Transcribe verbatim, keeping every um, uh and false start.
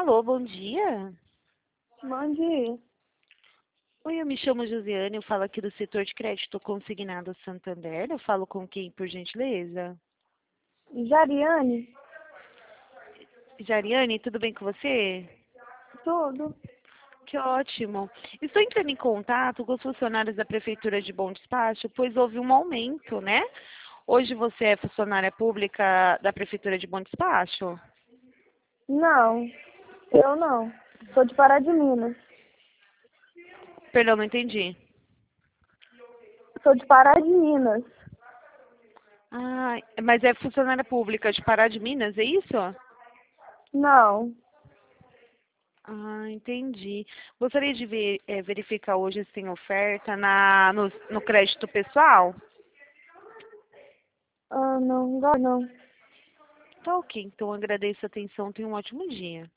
Alô, bom dia. Bom dia. Oi, eu me chamo Josiane, eu falo aqui do setor de crédito consignado Santander. Eu falo com quem, por gentileza? Jariane? Jariane, tudo bem com você? Tudo. Que ótimo. Estou entrando em contato com os funcionários da Prefeitura de Bom Despacho, pois houve um aumento, né? Hoje você é funcionária pública da Prefeitura de Bom Despacho? Não, eu não. Sou de Pará de Minas. Perdão, não entendi. Sou de Pará de Minas. Ah, mas é funcionária pública de Pará de Minas, é isso? Não. Ah, entendi. Gostaria de ver, eh, verificar hoje se tem oferta na, no, no crédito pessoal? Ah, não, agora não. Tá ok, então agradeço a atenção, tenha um ótimo dia.